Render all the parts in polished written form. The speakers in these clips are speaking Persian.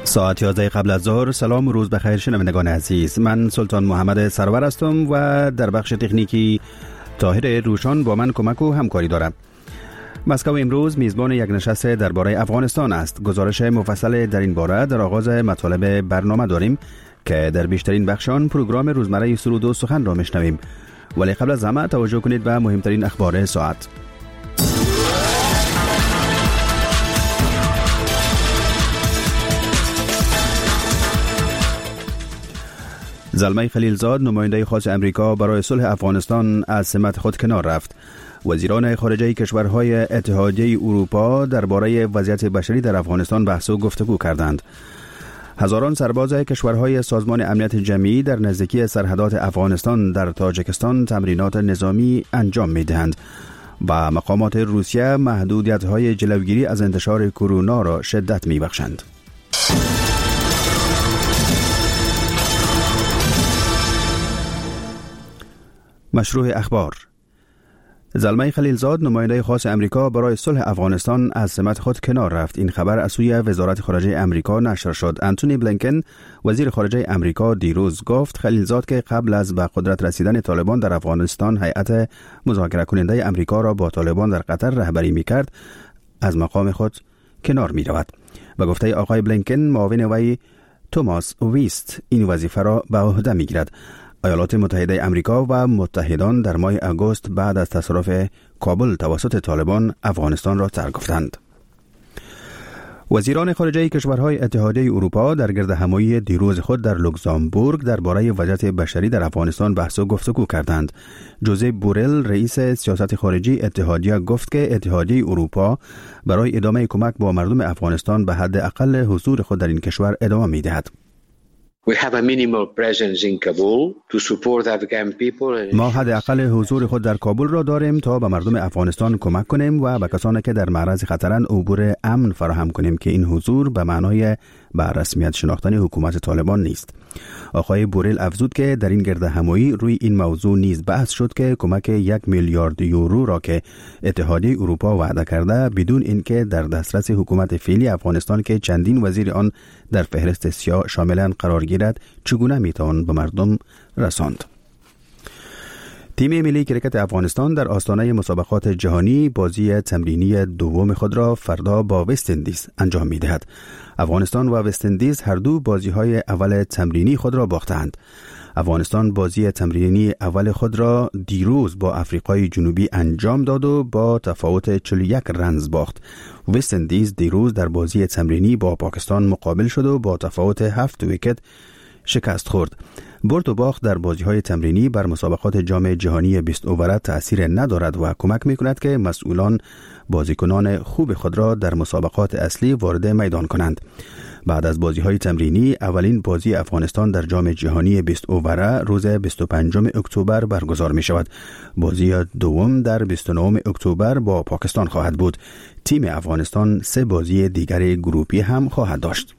ساعت 11 قبل از ظهر. سلام و روز بخیر شنوندگان عزیز، من سلطان محمد سرور هستم و در بخش تکنیکی طاهر روشان با من کمک و همکاری دارم. مسکو امروز میزبان یک نشست درباره افغانستان است. گزارش مفصل در این باره در آغاز مطالب برنامه داریم که در بیشترین بخشان پروگرام روزمره سرود و سخن را میشنویم، ولی قبل از همه توجه کنید به مهمترین اخبار ساعت. زلمه خلیلزاد، نماینده خاص امریکا برای صلح افغانستان، از سمت خود کنار رفت. وزیران خارجه کشورهای اتحادیه اروپا درباره وضعیت بشری در افغانستان بحث و گفتگو کردند. هزاران سرباز کشورهای سازمان امنیت جمعی در نزدیکی سرحدات افغانستان در تاجیکستان تمرینات نظامی انجام می‌دهند و مقامات روسیه محدودیت‌های جلوگیری از انتشار کرونا را شدت می‌بخشند. مشروع اخبار. زلمه خلیلزاد، نماینده خاص امریکا برای صلح افغانستان، از سمت خود کنار رفت. این خبر از سوی وزارت خارجه امریکا نشر شد. انتونی بلینکن، وزیر خارجه امریکا، دیروز گفت خلیلزاد که قبل از به قدرت رسیدن طالبان در افغانستان هیئت مذاکره کننده امریکا را با طالبان در قطر رهبری می‌کرد، از مقام خود کنار می‌رود. به گفته آقای بلینکن، معاون وی توماس ویست این وظیفه را به عهده می‌گیرد. ایالات متحده امریکا و متحدان در ماه آگوست بعد از تصرف کابل توسط طالبان افغانستان را ترک گفتند. وزیران خارجه کشورهای اتحادیه اروپا در گردهمایی دیروز خود در لوکزامبورگ درباره وضعیت بشری در افغانستان بحث و گفتگو کردند. جوزپ بورل، رئیس سیاست خارجی اتحادیه، گفت که اتحادیه اروپا برای ادامه کمک با مردم افغانستان به حد اقل حضور خود در این کشور ادامه می‌دهد. ما حد اقل حضور خود در کابل را داریم تا به مردم افغانستان کمک کنیم و به کسانی که در معرض خطرند عبور امن فراهم کنیم که این حضور به معنای به رسمیت شناختن حکومت طالبان نیست. آقای بورل افزود که در این گردهمایی روی این موضوع نیز بحث شد که کمک 1 میلیارد یورو را که اتحادیه اروپا وعده کرده بدون اینکه در دسترس حکومت فعلی افغانستان که چندین وزیر آن در فهرست سیاه شاملند قرار گیرد چگونه میتوان به مردم رساند. تیم ملی کرکت افغانستان در آستانه مسابقات جهانی بازی تمرینی دوم خود را فردا با وست اندیز انجام می‌دهد. افغانستان و وست اندیز هر دو بازی‌های اول تمرینی خود را باختند. افغانستان بازی تمرینی اول خود را دیروز با آفریقای جنوبی انجام داد و با تفاوت 41 رنز باخت. وست اندیز دیروز در بازی تمرینی با پاکستان مقابل شد و با تفاوت 7 ویکت شکست خورد. برد و باخت در بازی‌های تمرینی بر مسابقات جام جهانی 20 اووره تأثیر ندارد و کمک می‌کند که مسئولان بازیکنان خوب خود را در مسابقات اصلی وارد میدان کنند. بعد از بازی‌های تمرینی، اولین بازی افغانستان در جام جهانی 20 اووره روز 25 اکتبر برگزار می‌شود. بازی دوم در 29 اکتبر با پاکستان خواهد بود. تیم افغانستان 3 بازی دیگر گروپی هم خواهد داشت.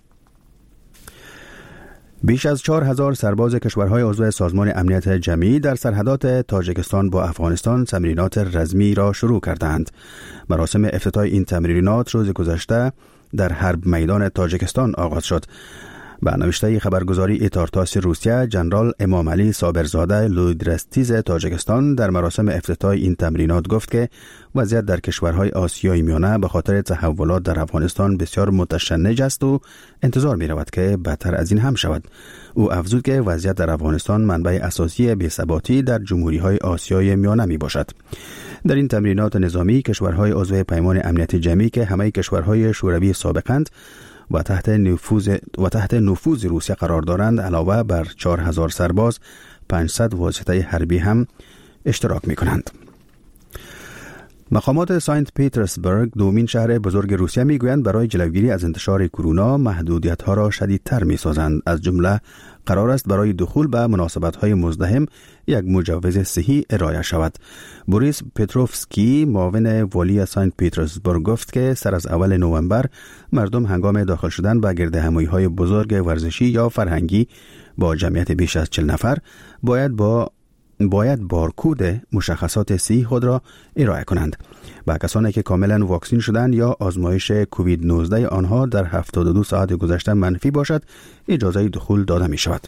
بیش از 4000 سرباز کشورهای عضو سازمان امنیت جمعی در سرحدات تاجیکستان با افغانستان تمرینات رزمی را شروع کردند. مراسم افتتاح این تمرینات روز گذشته در حرب میدان تاجیکستان آغاز شد. به نوشته خبرگزاری ایتارتاس روسیه، جنرال امام علی صابرزاده لودرستیز تاجیکستان در مراسم افتتاح این تمرینات گفت که وضعیت در کشورهای آسیای میانه به خاطر تحولات در افغانستان بسیار متشنج است و انتظار می رود که بدتر از این هم شود. او افزود که وضعیت در افغانستان منبع اساسی بی‌ثباتی در جمهوری‌های آسیای میانه می باشد. در این تمرینات نظامی کشورهای عضو پیمان امنیت جمعی که همه کشورهای شوروی سابقند و تحت نفوذ روسیه قرار دارند، علاوه بر 4000 سرباز 500 واسطه حربی هم اشتراک می کنند. مقامات سنت پیترزبورگ، دومین شهر بزرگ روسیه، میگویند برای جلوگیری از انتشار کرونا محدودیت‌ها را شدیدتر می‌سازند. از جمله قرار است برای دخول به مناسبت‌های مزدحم یک مجوز صحی ارائه شود. بوریس پتروفسکی، معاون والی سنت پیترزبورگ، گفت که سر از اول نوامبر مردم هنگام داخل شدن به گردهمایی‌های بزرگ ورزشی یا فرهنگی با جمعیت بیش از 40 نفر باید با باید بارکود مشخصات صحی خود را ارائه کنند و کسانی که کاملا واکسین شدند یا آزمایش کووید 19 آنها در 72 ساعت گذشته منفی باشد اجازه دخول داده می شود.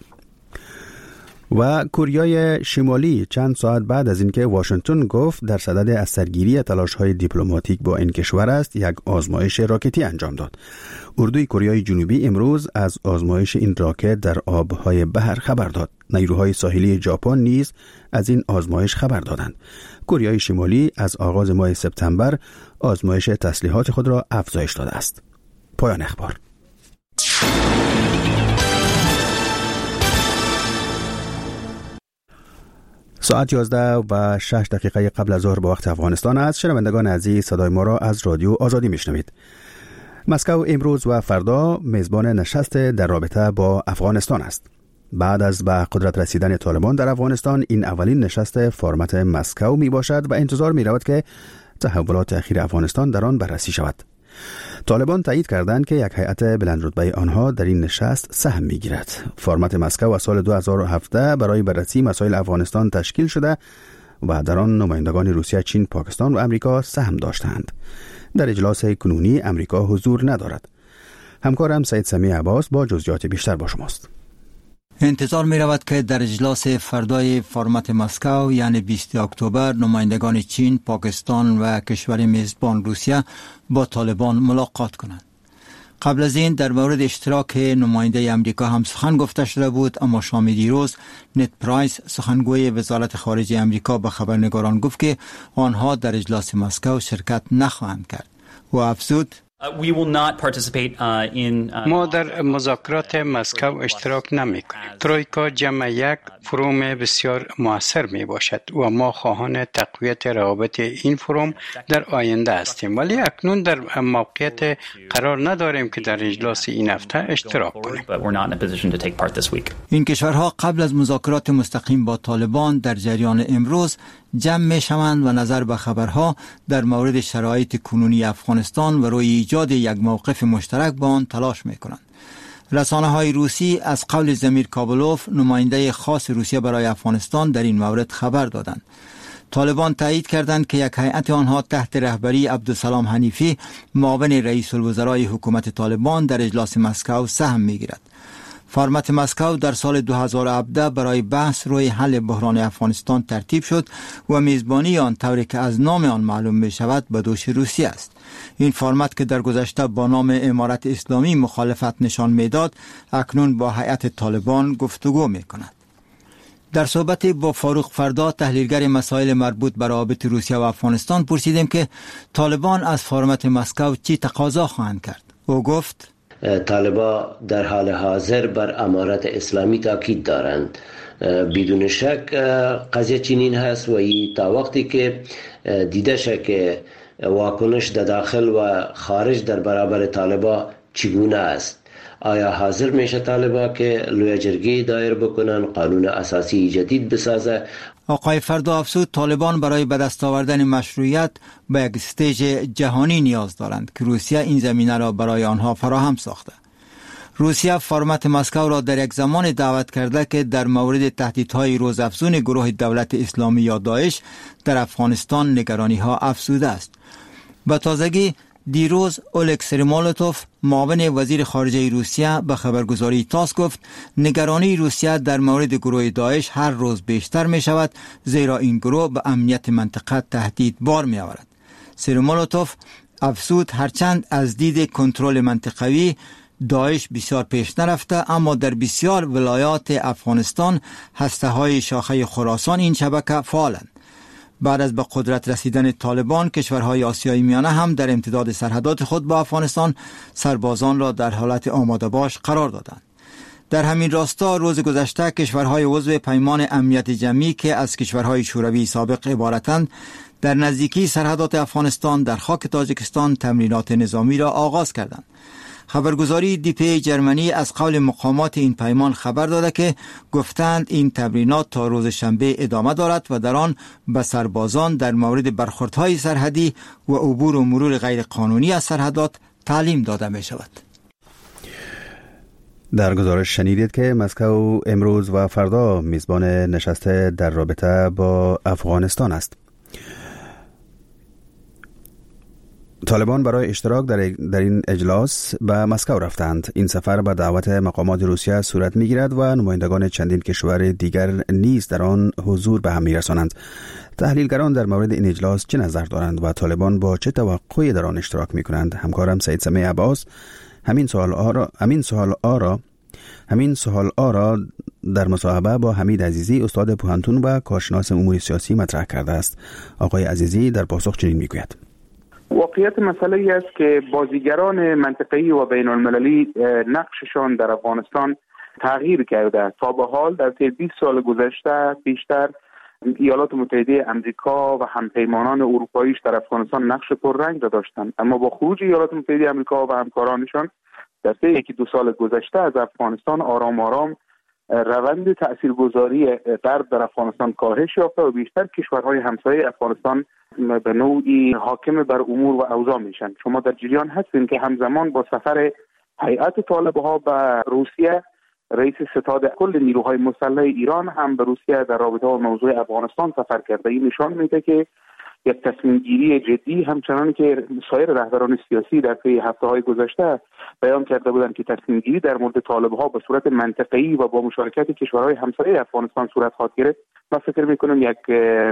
و کره شمالی چند ساعت بعد از اینکه واشنگتن گفت در صدد از سرگیری تلاش‌های دیپلماتیک با این کشور است، یک آزمایش راکتی انجام داد. اردوی کره جنوبی امروز از آزمایش این راکت در آبهای بحر خبر داد. نیروهای ساحلی ژاپن نیز از این آزمایش خبر دادند. کره شمالی از آغاز ماه سپتامبر آزمایش تسلیحات خود را افزایش داده است. پایان اخبار. ساعت 11:06 قبل از ظهر به وقت افغانستان است. شنوندگان عزیز، صدای ما را از رادیو آزادی میشنوید. مسکو امروز و فردا میزبان نشست در رابطه با افغانستان است. بعد از به قدرت رسیدن طالبان در افغانستان، این اولین نشست فرمت مسکو می باشد و انتظار می رود که تحولات اخیر افغانستان در آن بررسی شود. طالبان تایید کردند که یک هیئت بلند رتبه آنها در این نشست سهم می‌گیرد. فرمت مسکو از سال 2017 برای بررسی مسائل افغانستان تشکیل شده و در آن نمایندگان روسیه، چین، پاکستان و امریکا سهم داشتند. در اجلاس کنونی امریکا حضور ندارد. همکارم سید سمیع عباس با جزئیات بیشتر با شماست. انتظار می رود که در اجلاس فردای فرمت مسکو یعنی 20 اکتبر نمایندگان چین، پاکستان و کشور میزبان روسیه با طالبان ملاقات کنند. قبل از این در مورد اشتراک نماینده امریکا هم سخن گفته شده بود، اما شام دیروز نت پرایس سخنگوی وزارت خارجه امریکا به خبرنگاران گفت که آنها در اجلاس مسکو شرکت نخواهند کرد و افزود ما در مذاکرات مسکو اشتراک نمی کنیم. ترویکا جمع یک فروم بسیار موثر می باشد و ما خواهان تقویت روابط این فروم در آینده هستیم، ولی اکنون در موقعیت قرار نداریم که در اجلاس این هفته اشتراک کنیم. این کشورها قبل از مذاکرات مستقیم با طالبان در جریان امروز جمع می شوند و نظر به خبرها در مورد شرایط کنونی افغانستان و روی ایجاد یک موقف مشترک با آن تلاش می کنند. رسانه های روسی از قول زمیر کابلوف، نماینده خاص روسیه برای افغانستان، در این مورد خبر دادند. طالبان تایید کردند که یک هیئت آنها تحت رهبری عبدالسلام حنیفی، معاون رئیس الوزرای حکومت طالبان، در اجلاس مسکو سهم می گیرد. فرمت مسکو در سال 2017 برای بحث روی حل بحران افغانستان ترتیب شد و میزبانی آن طوری که از نام آن معلوم می شود به دوش روسیه است. این فرمت که در گذشته با نام امارت اسلامی مخالفت نشان میداد، اکنون با هیئت طالبان گفتگو می کند. در صحبت با فاروق فردا، تحلیلگر مسائل مربوط به روابط روسیه و افغانستان، پرسیدیم که طالبان از فرمت مسکو چی تقاضا خواهند کرد. او گفت طالبان در حال حاضر بر امارت اسلامی تاکید دارند. بدون شک قضیه چنین هست و تا وقتی که دیده شد که واکنش در داخل و خارج در برابر طالبان چگونه است، آیا حاضر میشه طالبان که لوی جرگه دایر بکنن، قانون اساسی جدید بسازه؟ آقای فردا افزود طالبان برای به دست آوردن مشروعیت به یک استیج جهانی نیاز دارند که روسیه این زمینه را برای آنها فراهم ساخته. روسیه فرمت مسکو را در یک زمان دعوت کرده که در مورد تهدیدهای روزافزون گروه دولت اسلامی یا داعش در افغانستان نگرانی‌ها افزوده است. به تازگی دیروز اولگ سریمولوتوف، معاون وزیر خارجه روسیه، به خبرگزاری تاس گفت نگرانی روسیه در مورد گروه داعش هر روز بیشتر می شود، زیرا این گروه به امنیت منطقه تهدید بار می آورد. سریمولوتوف افزود هرچند از دید کنترل منطقوی داعش بسیار پیش نرفته، اما در بسیار ولایات افغانستان هسته‌های شاخه خراسان این شبکه فعالند. بعد از به قدرت رسیدن طالبان، کشورهای آسیای میانه هم در امتداد سرحدات خود با افغانستان سربازان را در حالت آماده باش قرار دادند. در همین راستا روز گذشته کشورهای عضو پیمان امنیت جمعی که از کشورهای شوروی سابق عبارتند، در نزدیکی سرحدات افغانستان در خاک تاجیکستان تمرینات نظامی را آغاز کردند. خبرگزاری دیپی جرمنی از قول مقامات این پیمان خبر داده که گفتند این تمرینات تا روز شنبه ادامه دارد و در آن به سربازان در مورد برخوردهای سرحدی و عبور و مرور غیر قانونی از سرحدات تعلیم داده می شود. در گزارش شنیدید که مسکو امروز و فردا میزبان نشست در رابطه با افغانستان است. طالبان برای اشتراک در این اجلاس به مسکو رفتند. این سفر به دعوت مقامات روسیه صورت می‌گیرد و نمایندگان چندین کشور دیگر نیز در آن حضور به هم می‌رسانند. تحلیلگران در مورد این اجلاس چه نظر دارند و طالبان با چه توقعی در آن اشتراک می‌کنند؟ همکارم سید سمیع عباس همین سوال آرا در مصاحبه با حمید عزیزی استاد پوهنتون و کارشناس امور سیاسی مطرح کرده است. آقای عزیزی در پاسخ چنین میگوید: واقعیت مسئله ای است که بازیگران منطقه‌ای و بین المللی نقششان در افغانستان تغییر کرده. تا به حال در طی 20 سال گذشته بیشتر ایالات متحده آمریکا و همپیمانان اروپاییش در افغانستان نقش پررنگ را داشتند، اما با خروج ایالات متحده آمریکا و همکارانشان در طی 1-2 سال گذشته از افغانستان آرام آرام روند تاثیرگذاری غرب در افغانستان کاهش یافته و بیشتر کشورهای همسایه افغانستان به نوعی حاکم بر امور و اوضاع میشن. شما در جریان هستین که همزمان با سفر هیئت طالبها به روسیه، رئیس ستاد کل نیروهای مسلح ایران هم به روسیه در رابطه با موضوع افغانستان سفر کرده. این نشان میده که یک تصمیم گیری جدی، همچنان که سایر رهبران سیاسی در طی هفته‌های گذشته بیان کرده بودند که تصمیم گیری در مورد طالب‌ها به صورت منطقه‌ای و با مشارکت کشورهای همسایه افغانستان صورت خواهد گرفت. من فکر می‌کنم یک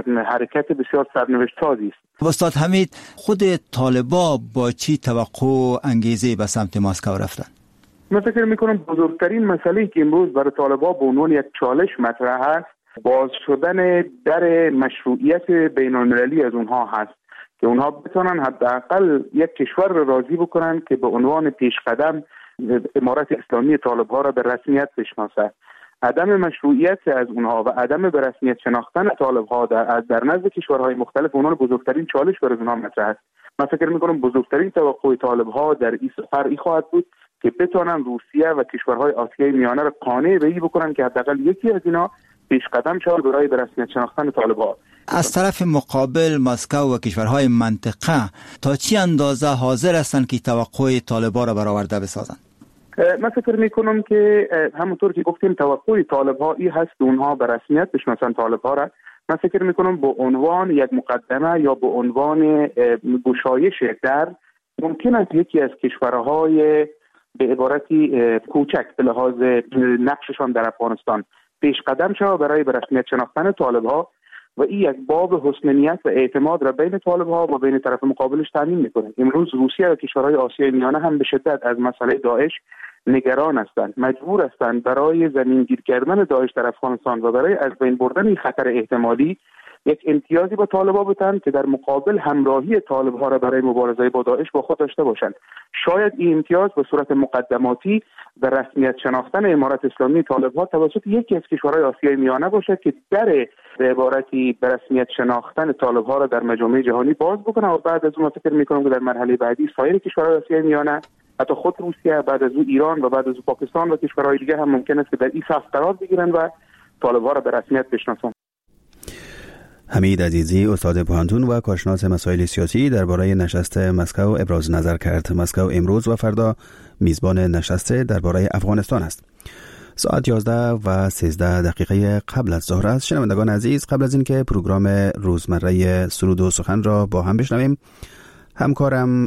حرکت بسیار سرنوشت سازی است. استاد حمید، خود طالبا با چی توقع و انگیزه به سمت مسکو رفتن؟ من فکر می‌کنم بزرگترین مسئله‌ای که امروز برای طالبا به عنوان یک چالش مطرح است، باز شدن در مشروعیت بین‌المللی از اونها هست که اونها بتونن حداقل یک کشور را راضی بکنن که به عنوان پیشقدم امارت اسلامی طالب‌ها را به رسمیت بشناسه. عدم مشروعیت از اونها و عدم به رسمیت شناختن طالب‌ها در نزد کشورهای مختلف اونها بزرگترین چالش برای اونها مطرح است. من فکر می‌کنم بزرگترین توقع طالب‌ها در این سفر خواهد بود که بتونن روسیه و کشورهای آسیای میانه را قانع به این بکنن که حداقل یکی از اینا پیش قدم شود برای به رسمیت شناختن طالب‌ها. از طرف مقابل مسکو و کشورهای منطقه تا چی اندازه حاضر هستند که توقع طالب‌ها را برآورده بسازند؟ من فکر می‌کنم که همونطور که گفتیم توقع طالب‌ها این هست که اونها به رسمیت بشناسن طالب‌ها را. من فکر می‌کنم به عنوان یک مقدمه یا به عنوان گشایش در ممکن است یکی از کشورهای به عبارتی کوچک به لحاظ نقششان در افغانستان پیش قدم شود برای به رسمیت شناختن طالب‌ها و این یک باب حسن نیت و اعتماد را بین طالب‌ها و بین طرف مقابلش تامین می‌کنه. امروز روسیه و کشورهای آسیای میانه هم به شدت از مسئله داعش نگران هستند، مجبور هستند برای زمینگیر کردن داعش در افغانستان و برای از بین بردن این خطر احتمالی یک امتیازی با طالب‌ها بتن که در مقابل همراهی طالب‌ها را برای مبارزه با داعش با خود داشته باشند. شاید این امتیاز به صورت مقدماتی به رسمیت شناختن امارت اسلامی طالب‌ها توسط یکی از کشورهای آسیای میانه باشد که در به عبارتی به رسمیت شناختن طالب‌ها را در مجامع جهانی باز بکنه و بعد از اون فکر می‌کنم که در مرحله بعدی سایر کشورهای آسیای میانه، حتی خود روسیه، بعد از اون ایران و بعد از اون پاکستان و کشورهای دیگه هم ممکن است که در این صف قرار بگیرن و طالب‌ها را به رسمیت بشناسند. حمید عزیزی استاد پوهنتون و کارشناس مسائل سیاسی درباره نشست مسکو ابراز نظر کرد. مسکو امروز و فردا میزبان نشست درباره افغانستان است. ساعت 11:13 قبل از ظهر است. شنوندگان عزیز، قبل از اینکه پروگرام روزمره سرود و سخن را با هم بشنویم، همکارم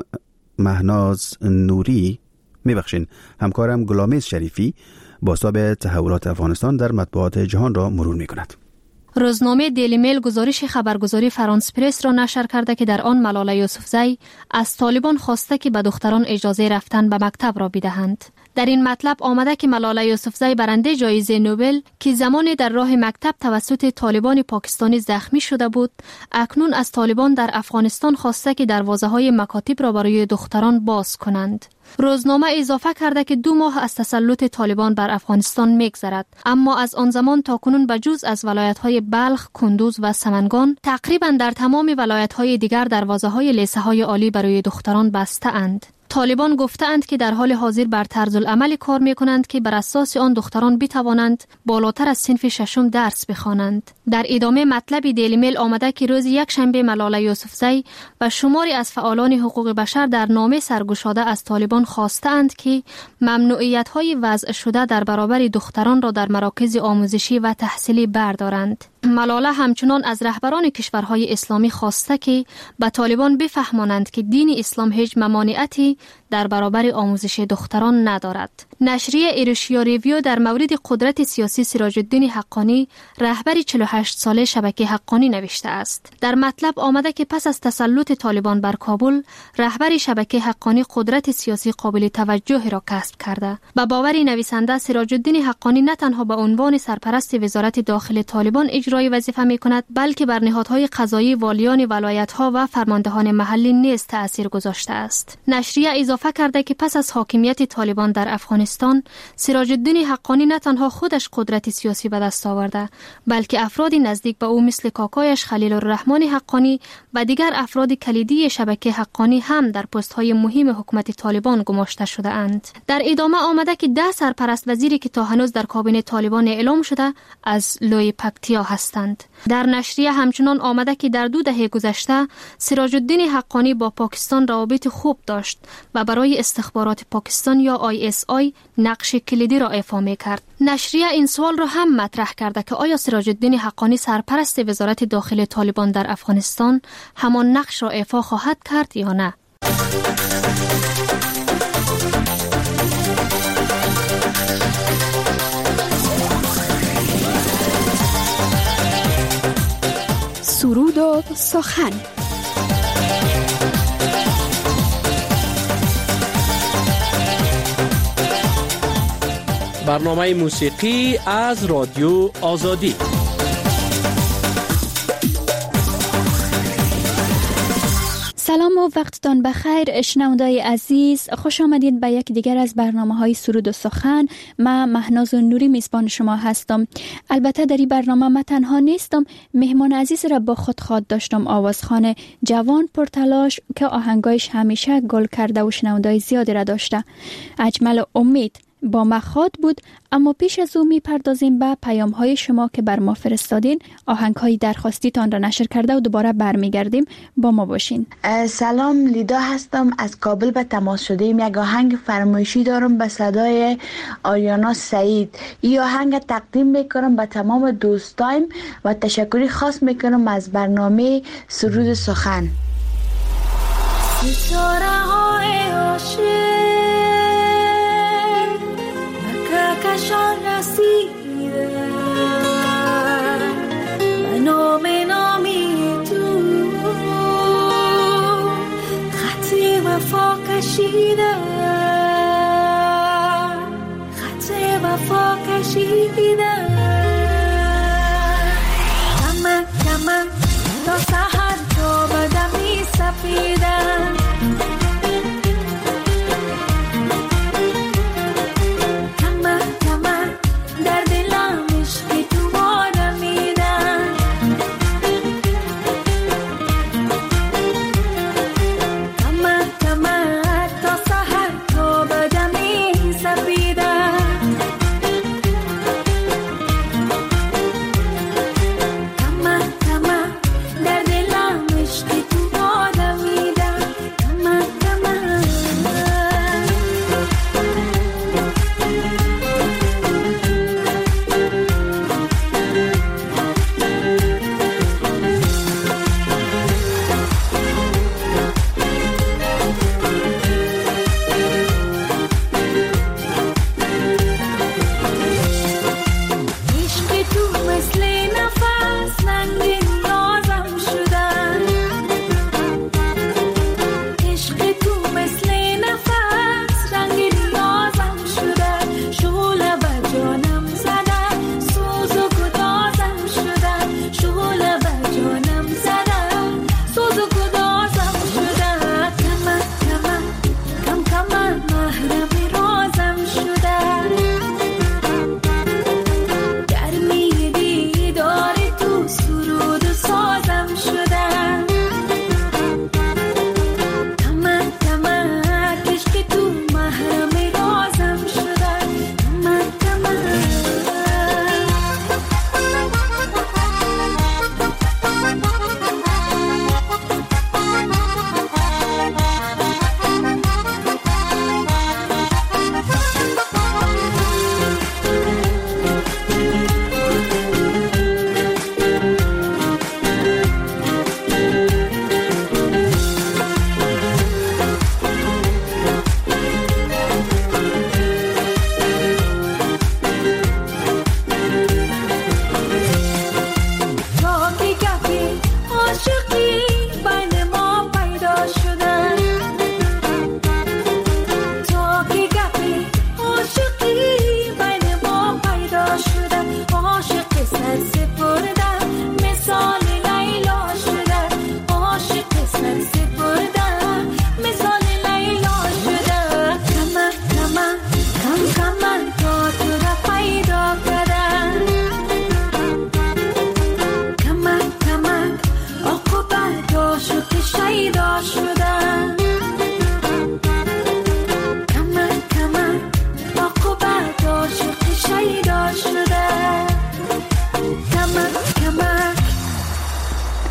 همکارم غلامیز شریفی بازتاب تحولات افغانستان در مطبوعات جهان را مرور می‌کند. روزنامه دیلی میل گزارش خبرگزاری فرانس پرس را نشر کرده که در آن ملاله یوسفزی از طالبان خواسته که به دختران اجازه رفتن به مکتب را بدهند. در این مطلب آمده که ملاله یوسفزی برنده جایزه نوبل که زمانی در راه مکتب توسط طالبان پاکستانی زخمی شده بود، اکنون از طالبان در افغانستان خواسته که دروازه‌های مکاتب را برای دختران باز کنند. روزنامه اضافه کرده که 2 ماه از تسلط طالبان بر افغانستان می‌گذرد، اما از آن زمان تا کنون بجز از ولایت‌های بلخ، کندوز و سمنگان تقریباً در تمام ولایت‌های دیگر دروازه‌های لیسه‌های عالی برای دختران بسته اند. طالبان گفتند که در حال حاضر بر طرز العمل کار می‌کنند که بر اساس آن دختران بتوانند بالاتر از صنف ششم درس بخوانند. در ادامه مطلب دیلی میل آمده که روز یکشنبه ملاله یوسفزی و شماری از فعالان حقوق بشر در نامه سرگشاده از طالبان خواستند که ممنوعیت‌های وضع شده در برابر دختران را در مراکز آموزشی و تحصیلی بردارند. ملاله همچنان از رهبران کشورهای اسلامی خواسته که به طالبان بفهمانند که دین اسلام هیچ ممانعتی در برابر آموزش دختران ندارد. نشریه ایروشیا ریویو در مورد قدرت سیاسی سراج الدین حقانی رهبر 48 ساله شبکه حقانی نوشته است. در مطلب آمده که پس از تسلط طالبان بر کابل، رهبر شبکه حقانی قدرت سیاسی قابل توجه را کسب کرده. به باور نویسنده، سراج الدین حقانی نه تنها به عنوان سرپرست وزارت داخل طالبان اجرای وظیفه می‌کند، بلکه بر نهادهای قضایی، والیان ولایت‌ها و فرماندهان محلی نیز تأثیر گذاشته است. نشریه اضافه کرده که پس از حاکمیت طالبان در افغانستان، سراج الدین حقانی نه تنها خودش قدرت سیاسی به دست آورده، بلکه افراد نزدیک به او مثل کاکایش خلیل الرحمن حقانی و دیگر افراد کلیدی شبکه حقانی هم در پست‌های مهم حکومت طالبان گماشته شده اند. در ادامه آمده که 10 سرپرست وزیری که تا هنوز در کابینه طالبان اعلام شده از لوی پکتیا هستند. در نشریه همچنان آمده که در 2 دهه گذشته سراج الدین حقانی با پاکستان روابط خوب داشت و برای استخبارات پاکستان یا ISI نقش کلیدی را ایفا می‌کرد. نشریه این سوال را هم مطرح کرده که آیا سراج الدین حقانی سرپرست وزارت داخل طالبان در افغانستان همان نقش را ایفا خواهد کرد یا نه؟ سرود و سخن. برنامه موسیقی از رادیو آزادی. سلام و وقتتان بخیر شنوندای عزیز، خوش آمدید به یک دیگر از برنامه‌های سرود و سخن. من مهناز نوری میزبان شما هستم. البته در این برنامه من تنها نیستم، مهمان عزیز را با خود خواد داشتم، آوازخوان جوان پرتلاش که آهنگایش همیشه گل کرده و شنوندای زیادی را داشته. اجمل امید با ما خواد بود. اما پیش از او میپردازیم به پیام های شما که بر ما فرستادین. آهنگ های درخواستیتان را نشر کرده و دوباره برمیگردیم. با ما باشین. سلام، لیدا هستم، از کابل به تماس شدیم. یک آهنگ فرمایشی دارم به صدای آریانا سعید. این آهنگ تقدیم میکنم به تمام دوستایم و تشکری خاص میکنم از برنامه سرود سخن. ستاره های عاشق کشان رسیده به نامی تو خط وفا کشیده، خط وفا کشیده. کمن کمن تا سحر تا بدمی سپیده، در دلم عشق تو آدمیده.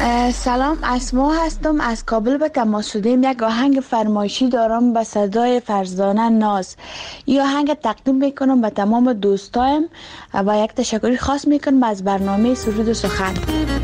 سلام، اسما هستم. از کابل به تماس شدیم. یک آهنگ فرمایشی دارم به صدای فرزانه ناز. این آهنگ تقدیم میکنم به تمام دوستایم و یک تشکری خاص میکنم از برنامه سرود و سخن.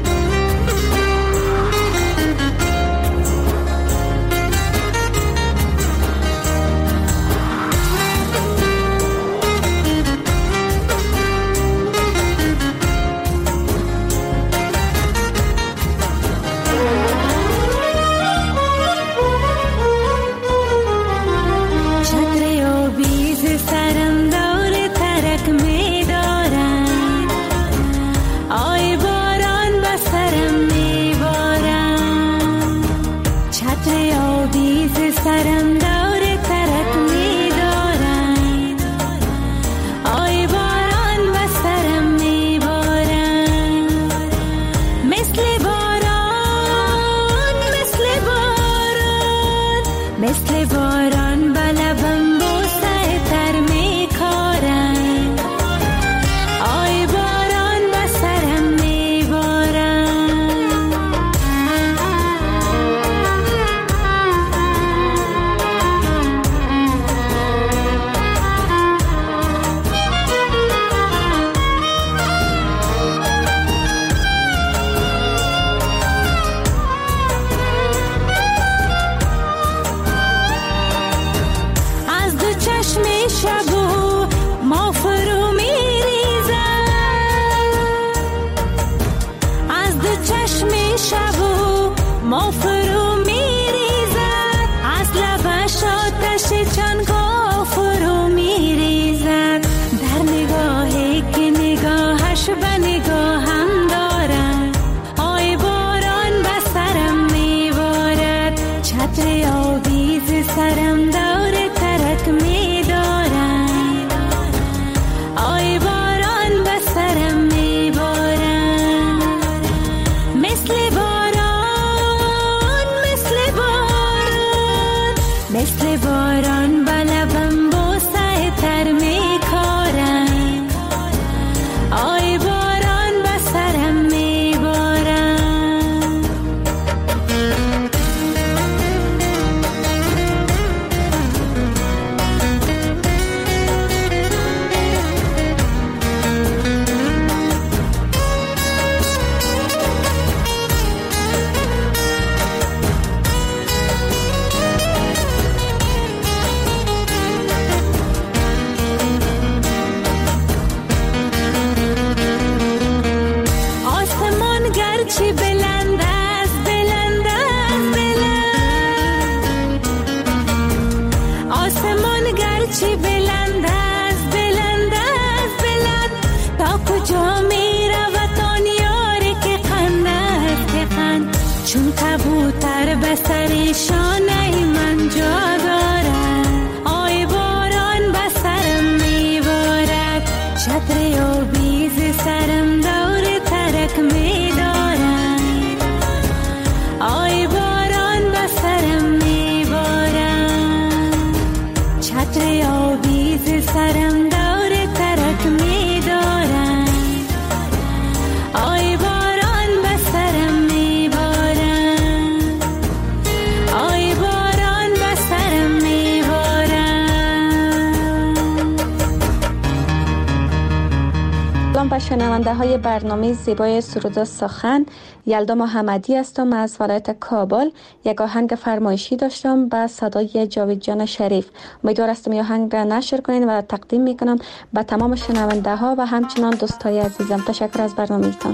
شنونده های برنامه زیبای سرود و سخن، یلدا محمدی هستم از ولایت کابل. یک آهنگ فرمایشی داشتم به صدای جاوید جان شریف. امیدوار هستم این آهنگ را نشر کنین و تقدیم میکنم به تمام شنونده ها و همچنان دوستای عزیزم. تشکر از برنامه‌تان.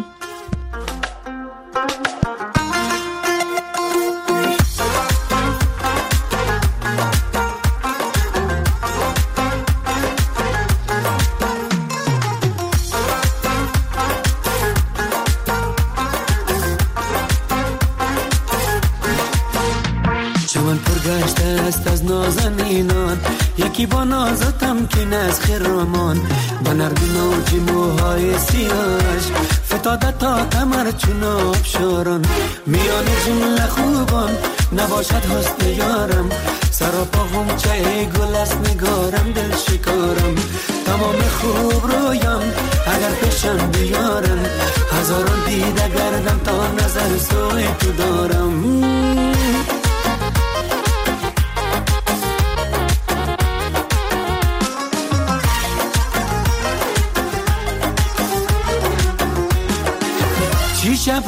نازنینان یکی با ناز تمکین از خرامان با نرمی موجی موهای سیاهش فتاده تا کمر چون آبشاران میان جمله خوبان نباشد حسن یارم سراپا غنچه گل است نگارم دل شکارم تمام خوب رویم اگر پیشم بیارم هزاران دیده گردم تا نظر سوی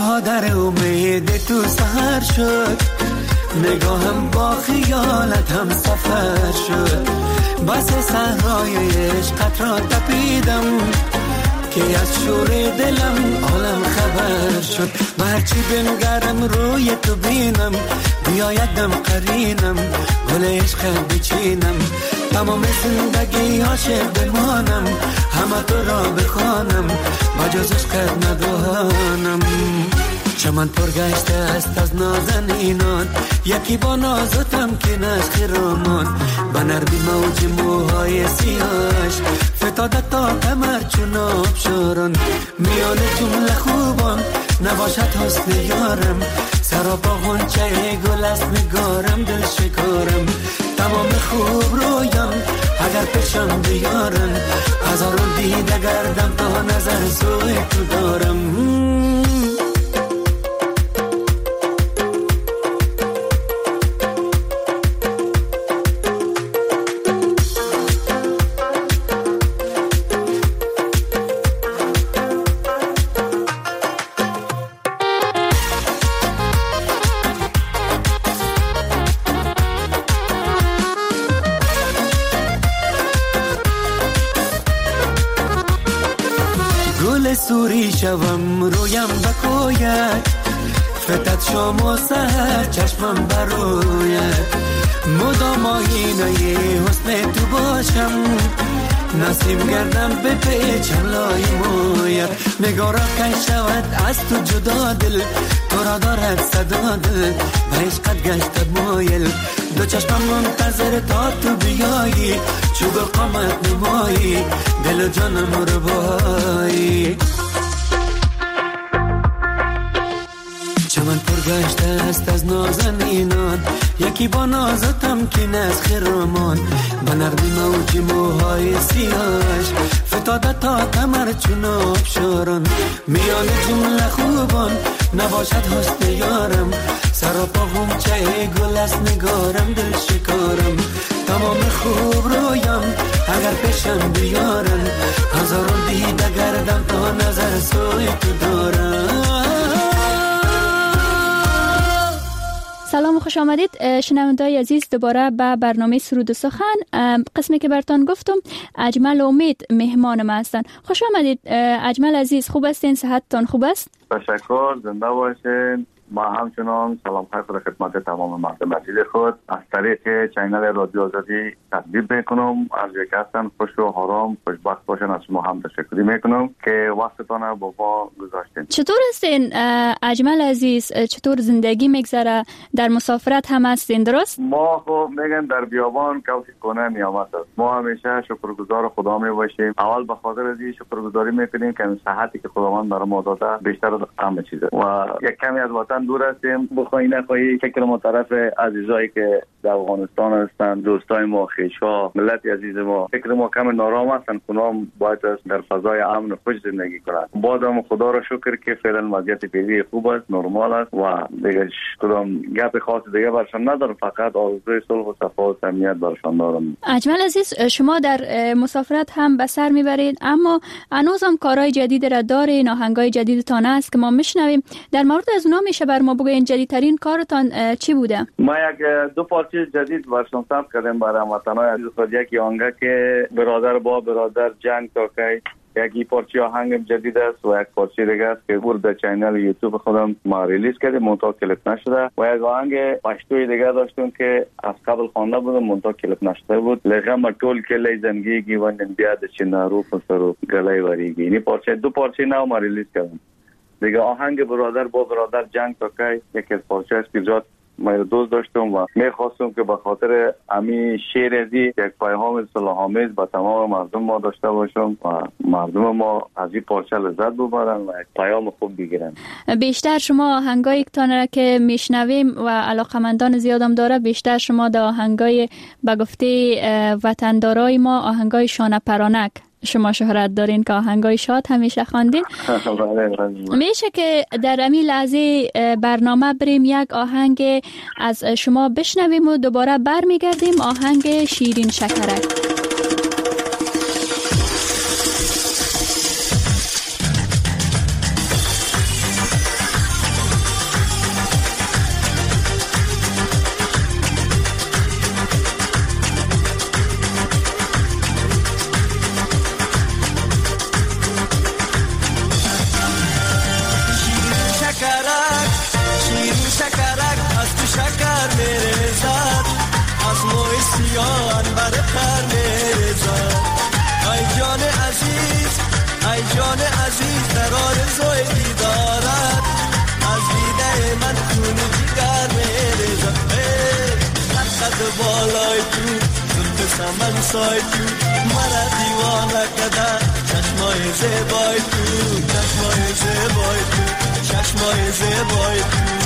چادر امید تو سهر شد، نگاهم با خیالت هم سفر شد. بس صحرای عشقت را تپیدم که از شور دلم عالم خبر شد. برچی بنگرم روی تو بینم، بیاید دم قرینم گل عشقت بچینم. تمام زندگی عاشق بمانم، همه تو را بخوانم بجز عشقت ندانم. چمن پر گشته است از نازنینان، یکی با نازتم که نشخ رامان. به نرمی موج موهای سیاهش فتاده تا کمر چون آبشاران. میان جمله خوبان نباشد حسن یارم، سراپا غنچه گل است نگارم دل شکارم. تمام خوب رویم اگر پیشم بیارن، هزاران دیده گردم تا نظر سوی تو دارم. سوری شوم رویم بکوید، فتد شام و سهر چشمم بروید. مدام آینه حسن تو باشم، نسیم گردم به پیچم لای موید. نگارا کن شود از تو جدا دل، تو را دارد صدا دل به عشقت گشتد مایل. دو چشمم منتظر تا تو بیایی، چوب قامت نمایی دل و جانم رو بایی. چمن پر گشته است از نازنینان، یکی با نازتم که نسخ رامان. به نرمی موج موهای سیاهش فتاده تا کمر چون آبشاران. میان جمله خوبان نباشد حسن یارم، سراپا غنچه گل است نگارم دل شکارم. تمام خوب رویم اگر پیشم بیارن، هزاران دیده گردم تا نظر سوی تو دارم. سلام و خوش آمدید شنونده‌های عزیز دوباره به برنامه سرود و سخن. قسمی که براتون گفتم اجمل امید مهمان ما هستن. خوش آمدید اجمل عزیز، خوب هستین؟ صحتتون خوب است؟ تشکر، زنده باشین. ما همچنان سلام خیر خدمت تمام مردم عزیز خود از طریق چینل رادیو آزادی تقدیم میکنم. از یک هستن خوش و آرام خوشبخت باشن. از شما هم تشکر میکنم که وقتتان با ما گذاشتین. چطور هستین اجمل عزیز؟ چطور زندگی میگذره؟ در مسافرت هم هستین درست؟ ما خب میگن در بیابان کوشش کنه نیامت است. ما همیشه شکرگزار خدا می باشیم. اول به خاطر از این شکرگزاری میکنیم که صحتی که خداوند برای ما داده بیشتر از همه چیزه و یک کمی از وطن دور هستیم. بخوایی نخواهی فکر ما طرف عزیزایی که در افغانستان هستند، دوستای ما، خویشا، ملت عزیز ما، فکر ما کم نارام هستند. کنام باید در فضای امن و خوش زندگی کنند. بازم خدا را شکر که فعلا وضعیت فعلی خوب است، نرمال است و دیگه کدام گپ خاص دیگه برشان ندارم. فقط آرزوی صلح و صفا و امنیت برشان دارم. اجمل عزیز، شما در مسافرت هم به سر میبرید، اما هنوزم کارهای جدید را دارین، آهنگای جدیدتان است که ما میشنویم. در مورد از اونا میشه بر ما بگوین جدیدترین کارتان چی بوده؟ ما دو پارچه جدید برشان ثبت کردیم برای هموطنان عزیز خود. یکی آهنگ که برادر با برادر جنگ تا کی، یکی پارچه آهنگ جدید است و یک پارچه دیگه است که در چینل یوتیوب خودم ما ریلیز کردیم، منتها کلیپ نشده. و یک آهنگ پشتوی دیگه داشتیم که از قبل خوانده بودم، منتها کلیپ نشده بود. لغم ټول کلی زندگی وندن بیاد چنارو پسرو گلای وریگی. این پارچه دو پارچه نو ما ریلیز کردیم. دیگه آهنگ برادر با برادر جنگ تا کی یکی از پارچه است که زیاد ما دوست داشتم و میخواستم که به خاطر امی شعر ازی یک پیام صلح‌آمیز به تمام مردم ما داشته باشم و مردم ما از این پارچه لذت ببرن و یک پیام خوب بگیرن. بیشتر شما آهنگایی که که میشنویم و علاقمندان زیادم داره، بیشتر شما در آهنگای به گفته وطندارای ما آهنگای شانه پرانک شما شهرت دارین که آهنگای شاد همیشه خواندین. میشه که در امی لحظه برنامه بریم یک آهنگ از شما بشنویم و دوباره برمیگردیم. آهنگ شیرین شکرک. سمن سای تو مرا دیوانه کده چشمای زیبای تو چشمای زیبای تو چشمای زیبای تو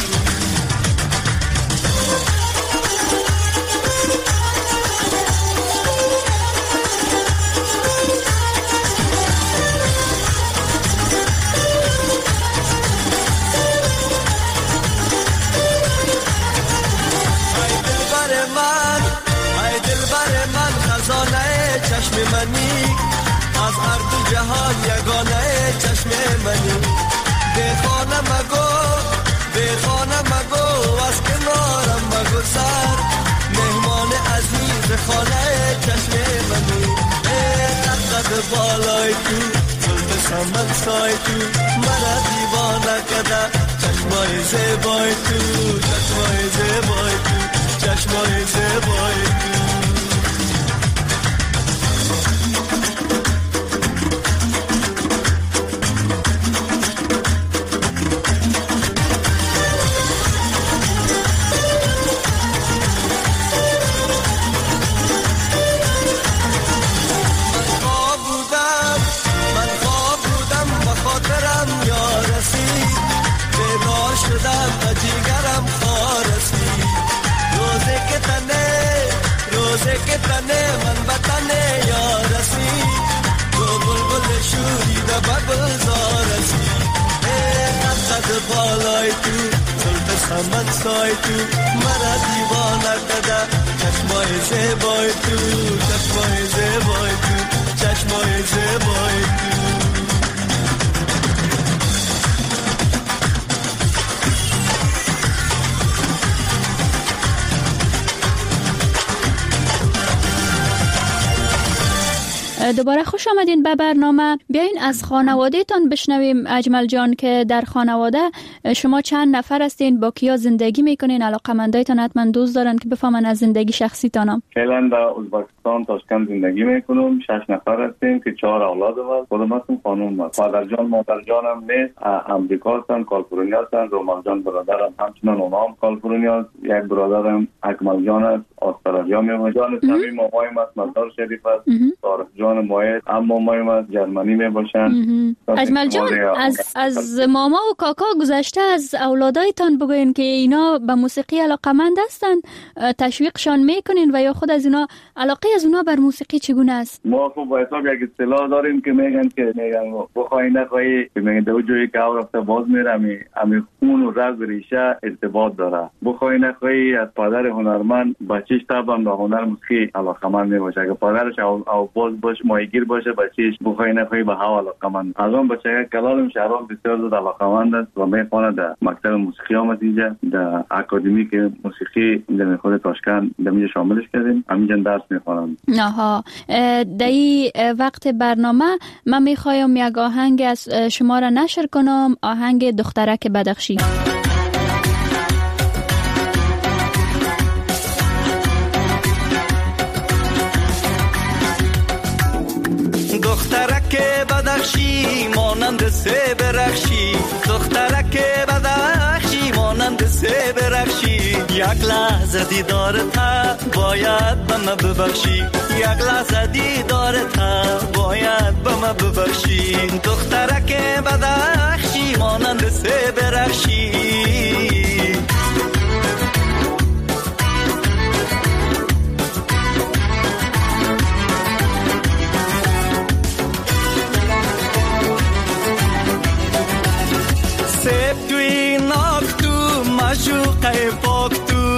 چشم منی از هر دو جهان یگانه چشم منی به خانه مگو از کنارم مگذر مهمان عزیز خانه چشم منی قد بالای تو زلف سمن سای تو مرا دیوانه کده چشمای زیبای تو چشمای زیبای تو چشمای زیبای تو که تنه من بطنه یا رسی تو بلبل شوری دا ببل زارسی قد بالای تو زلف سمن سای تو مرا دیوانه کده چشمای زیبای تو چشمای زیبای تو چشمای زیبای تو دوباره خوش آمدین به برنامه. بیاین از خانواده تان بشنویم اجمل جان که در خانواده شما چند نفر هستین، با کیا زندگی میکنین؟ علاقمندایتان حتما دوست دارن که بفهمن از زندگی شخصی تانم. فعلا در ازبکستان تاشکند زندگی میکنم. 6 نفر هستیم که 4 اولاد هست. خودم هستم، خانم هست. پدر جان مادر جانم نیست، امریکا هستن، کالیفرنیا هستن. رومال جان برادرم همچنان اونها هم کالیفرنیا است. یک برادرم اکمل جان است، استرالیا میمونه. جان صمیم مامایم است، مزار شریف است. طارق جان مایه هم مامایم است، جرمنی میباشن. اجمل جان از ماما و کاکا گذشته از اولادایتان بگوین که اینا به موسیقی علاقمند هستن، تشویقشان میکنین و یا خود از اینا علاقه از اونا بر موسیقی چگونه است؟ ما خب با حساب یک اصطلاح داریم که میگن بخوای نخوای، میگن دو جایی که او رفته باز میره، امی خون و رگ ریشه ارتباط داره. بخوای نخوای از پدر هنرمند بچهش طبعا به هنر موسیقی علاقمند میباشه. اگه پدرش او باز باشه ماهیگیر باشه، بچهش بخوای نخوای به هوا علاقمند. از اون بچه کلالم شهرام بسیار زیاد علاقمند است و میخونه در مکتب موسیقی آمد اینجا، در اکادمی که موسیقی در خود تاشکند در شاملش کردیم، همینجا درس میخونم. آها، در این وقت برنامه من میخوایم یک آهنگ از شما را نشر کنم، آهنگ دخترک بدخشی. دخترک بدخشی مانند سه برخشی، دخترک بدخشی مانند سه برخشی، یک لحظه دیدارت باید به من ببخشی، یک لحظه دیدارت باید به من ببخشی. دخترک بدخشی مانند سه برخشی، سب توی ناک تو مشوقه پاک تو،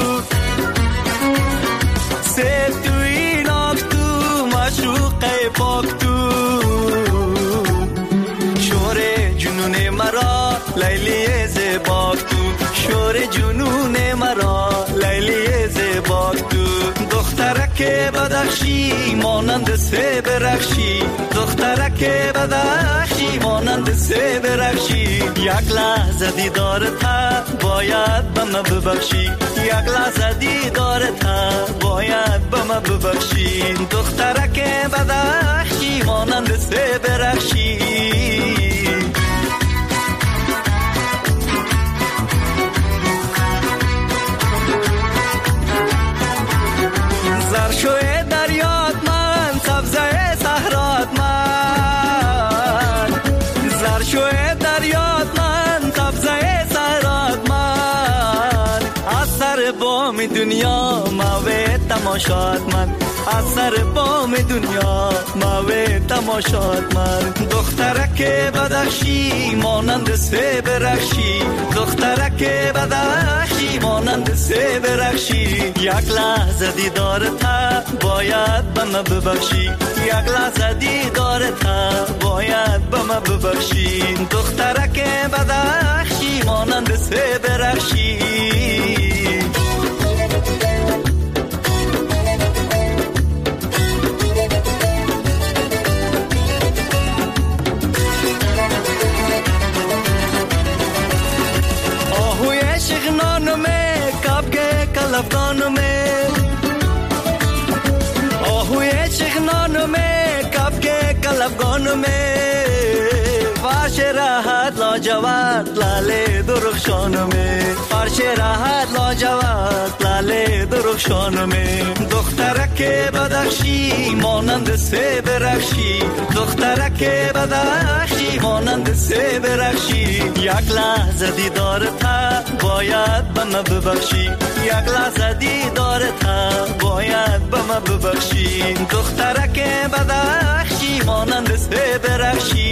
سب توی ناک تو مشوقه پاک تو، شور جنون مرا لیلی زباک تو، شور جنون مرا لیلی زباک تو. دخترک بدخشی مانند سه برخشی، دخترک بدخشی مانند سه برخشی، یک لحظه دیدارت باید به من ببخشی، یک لحظه دیدارت باید به من ببخشی. دخترک بدخشی مانند سه برخشی، زرشوی دریا سر بام دنیا موه تماشات من، از سر بام دنیا موه تماشات من. دخترک بدخشی مانند سه برخشی، دخترک بدخشی مانند سه برخشی. یک لحظه دیدارت باید به من ببخشی، یک لحظه دیدارت باید به من ببخشی. دخترک بدخشی مانند سه برخشی. कलफगानों में हुए चिकनानों में कब के कलफगानों में फाश राहत लाजवाब लाले दुरुखशानों में, फाश राहत लाजवाब लाले दुरुखशानों में. دخترک بدخشی مانند سه برخشی، دخترک بدخشی مانند سه برخشی. یک لحظه دیدارت باید به من ببخشی، یک لحظه دیدارت باید به من ببخشی. دخترک بدخشی مانند سه برخشی.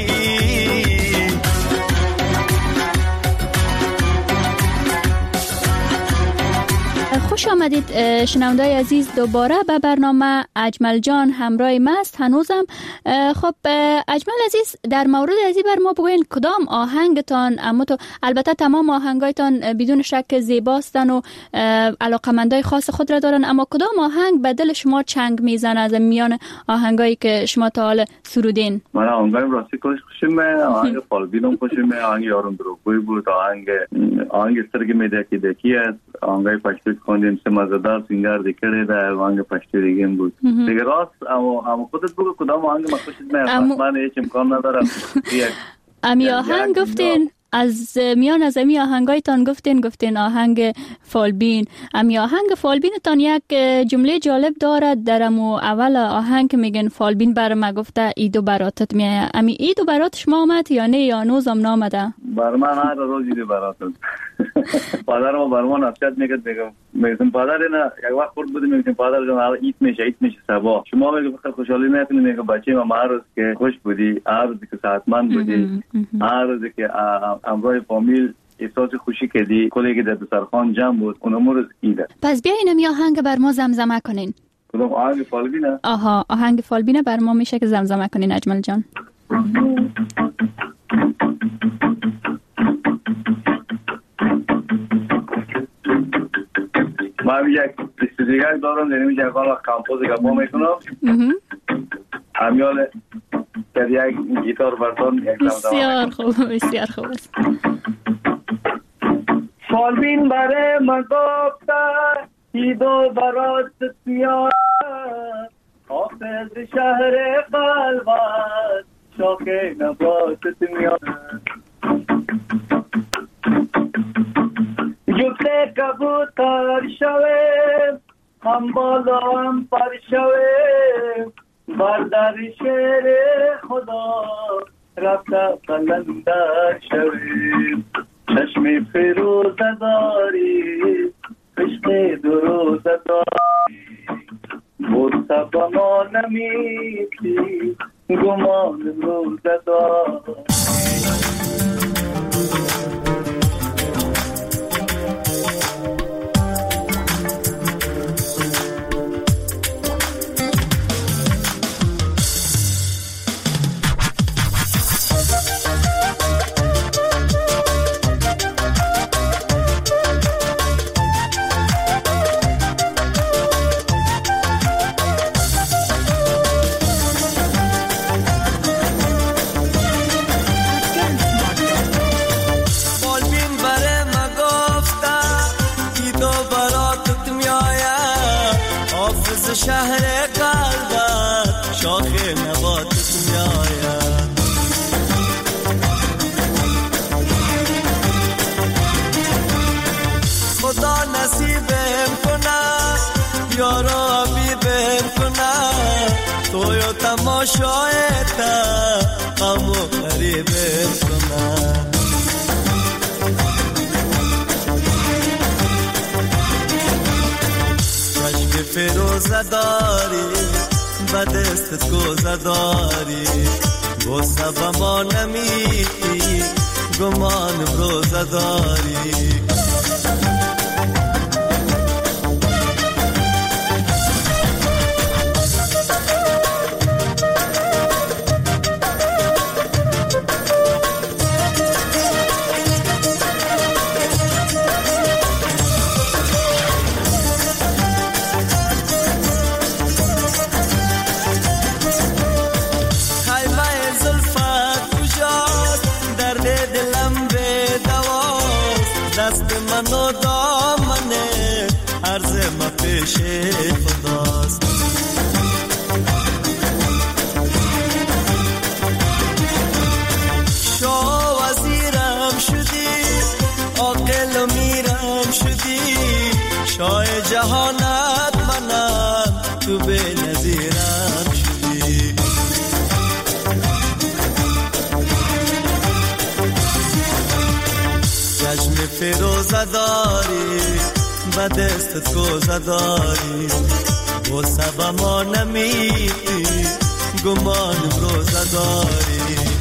خوش آمدید شنوندای عزیز دوباره به برنامه اجمل جان همراه ماست هنوزم. خب اجمل عزیز، در مورد از این بر ما بگوین کدام آهنگتان، اما تو البته تمام آهنگایتان بدون شک زیباستن و علاقمندای خاص خود را دارن، اما کدام آهنگ به دل شما چنگ میزنه از میان آهنگایی که شما تا حال سرودین؟ من آهنگای راستی خوشم، آهنگ فالبینم خوشم، آهنگ یارم دروغگوی بود، آهنگ سترگی میدکی دکی است، آهنگای پشتو خوندیم سه مزدار سینگار دیکره در آهنگ پشتو دیگه بود دیگه. راست اما خودت بگو کدام آهنگ من خوشت میاد؟ من هیچ امکان ندارم. امی آهنگ گفتین از میان از امی آهنگایتان گفتین آهنگ فالبین. امی آهنگ فالبین تان یک جمله جالب دارد در امو اول آهنگ که میگن فالبین بر ما گفته ایدو براتت میایه. امی ایدو برات شما آمد یا نه یا نوزم نامده؟ بر من هر روز ایدو براتت. پدرم بر من نصیحت میکرد، میگم پدر نه یک وقت خورد بودیم میگم پدر جان حالا ایت میشه صبح شما میگه فقط خوشحالی نکنی، میگه بچه ما هر روز که خوش بودی، هر روز که صحتمند بودی، هر روز که امروز فامیل احساس خوشی کردی، کلی که در دسترخوان جمع بود، اون روز ایده. پس بیاین می آهنگ بر ما زمزمه کنین. کدوم آهنگ فالبینه؟ آها آهنگ فالبینه بر ما میشه که زمزمه کنین اجمل جان. من یک استودیوگاه دارم در اینجا کاملا کامپوز گپا میکنم. امیال در یک گیتار برتون یک بسیار خوب بسیار خوب است. فالبین بره مگفته ایدو برات میاد، حافظ شهر قلبت شاخ نباتت میاد. جفت کبوتر شوه هم بالا هم پر شوه، بردر شیر خدا رفته قلندر شوه. چشم فیروزه داری عشق دروزه داری، بوسه با ما نمیتی گمان روزه داری. شهر قلبت شاخ نباتت میآید. خدا نصیبم کنه یارا بیبم کنه، تو یا تماشایت غم و غریبم کنه. روزه داری به دستت کوزه داری غصه به ما نمیتی گمان روزه داری منو دامنه عرض ما پیش خداست شاه وزیرم شدی عاقل و میرم شدی شاه جهانت منم تو به نظیرم شدی جشن فیروزه داری به دستت کوزه داری غصه به ما نمیتی گمان روزه داری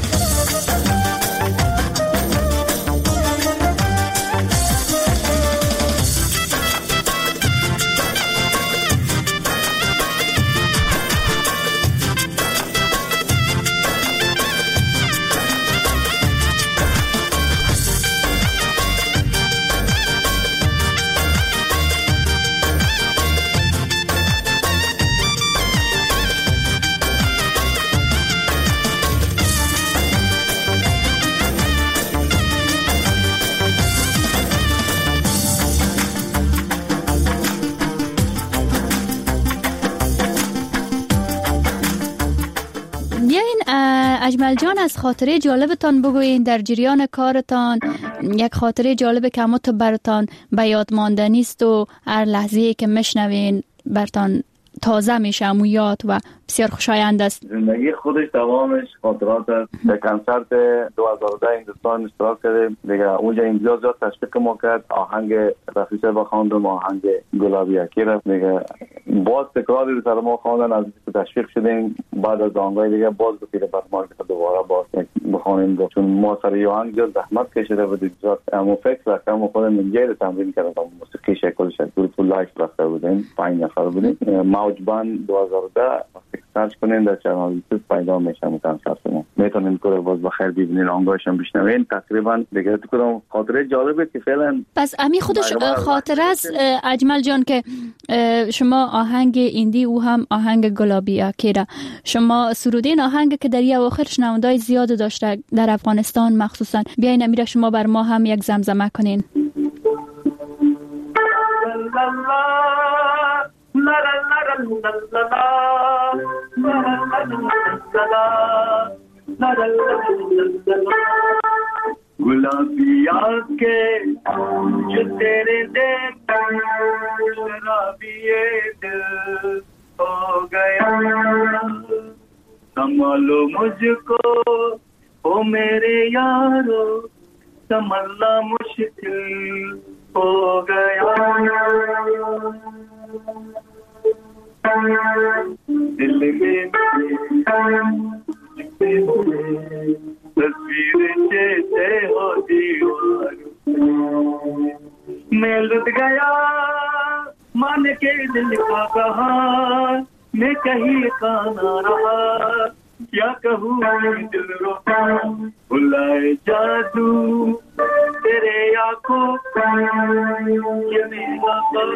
اجمل جان از خاطره جالبتان بگوین در جریان کارتان یک خاطره جالب که همه تو برتان به یاد ماندنی است و هر لحظه‌ای که میشنوین برتان تازه میشه و یاد و بسیار خوشایند است. زندگی خودش تمامش خاطرات است. در کنسرت 2010 هندوستان اشتراک کردیم دیگه، اونجا امضا زیاد تشویق ما کرد، آهنگ رفیسه با خواندم، آهنگ گلابی اکی رفت دیگه، باز تکراری رو سر ما خواندن، از تشویق شدیم. بعد از آهنگای دیگه باز بخیره بر ما که دوباره باز بخوانیم، چون ما سر آهنگ زیاد زحمت کشیده بودیم، زیاد اما فکر کردم خودم اینجا تمرین کردم، موسیقی شکلش تو لایف رفته بودیم، 5 نفر بودیم. موج بند 2010 سرچ کنین در چنل یوتیوب پیدا میشه کنسرت ما، میتونین که باز بخیر ببینین، آهنگاش هم بشنوین. تقریبا دیگه تو کدام خاطره جالبه که فعلا پس امی خودش خاطره است اجمل جان که شما آهنگ ایندی او هم آهنگ گلابی اکیرا شما سرودین، آهنگ که در اواخر شنوندای زیاد داشته در افغانستان مخصوصا، بیاین امیره شما بر ما هم یک زمزمه کنین. गुलाबी आंखें जो तेरे देख शराबी ये दिल हो गया, संभालो मुझको ओ मेरे यारो, संभलना मुश्किल हो गया, दिल में तस्वीरें चेते हो दीवार, मैं लुट गया मान के दिल का कहा, मैं कहीं का ना रहा, क्या कहूँ दिल रोका, भुलाए जादू तेरे आँखों का, ये मेरा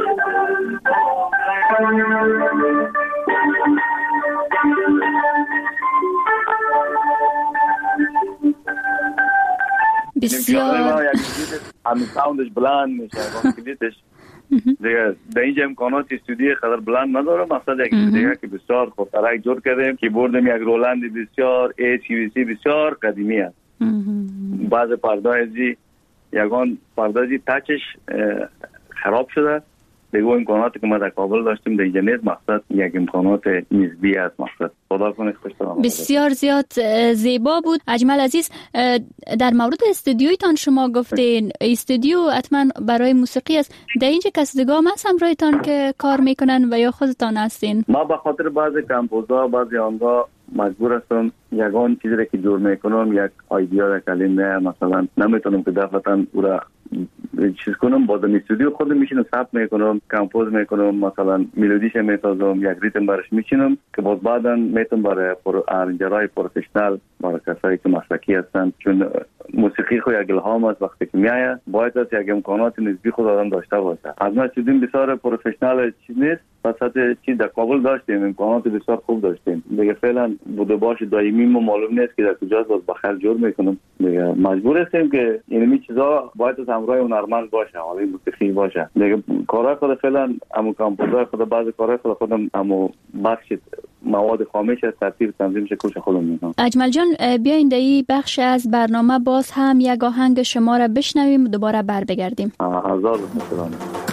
بسیار همین ساوندش بلند میشه کلیدش دیگه. در اینجا امکانات استودیوی خیلی بلند نداره، مقصد یک دیگه که بسیار خوب ترک جور کردیم، کیبوردم یک رولند بسیار HVC بسیار قدیمی است. بعض پردازی یگان پردازی تچش خراب شده دیگه امکاناتی که ما در کابل داشتیم دیگه نیست. مقصد یک امکانات نسبی است. مقصد خدا کنه خوشتون. بسیار زیاد زیبا بود. اجمل عزیز، در مورد استودیویتان شما گفتین استودیو حتما برای موسیقی است. در اینجا کسی دیگه هم هست همراهتان که کار میکنن و یا خودتان هستین؟ ما به خاطر بعضی کمپوزا بعضی آنها مجبور هستم یگان چیزی را که جور میکنم یک ایده را کلمه مثلا نمیتونم که دفعتا او را چیز کنم. با در استودیو خودم میشینم ثبت میکنم، کمپوز میکنم، مثلا ملودیش میسازم، یک ریتم برش میچینم که باز بعدا میتونم برای ارنجرای پروفشنال برای کسایی که مسلکی هستن، چون موسیقی خو یک الهام است. وقتی که میایه باید از یک امکانات نسبی خود آدم داشته باشه. از ما چیزیم بسیار پروفشنال چیز نیست، پس چیز در کابل داشتیم، امکانات بسیار خوب داشتیم. دیگه فعلا بوده باشه دائمی ما معلوم نیست که در کجاست، باز بخیر جور میکنم. دیگه مجبور هستیم که اینمی چیزا باید از همراه هنرمند باشه، حالا موسیقی باشه. دیگه کارا خود فعلا همون کمپوزای خود بعضی کارا خودم همون بخش مواد خامش از ترتیب تنظیم شکلش خودم میکنم. اجمل جان، بیاین در این بخش از برنامه باز هم یک آهنگ شما را بشنویم، دوباره بر بگردیم. هزار متشکرم.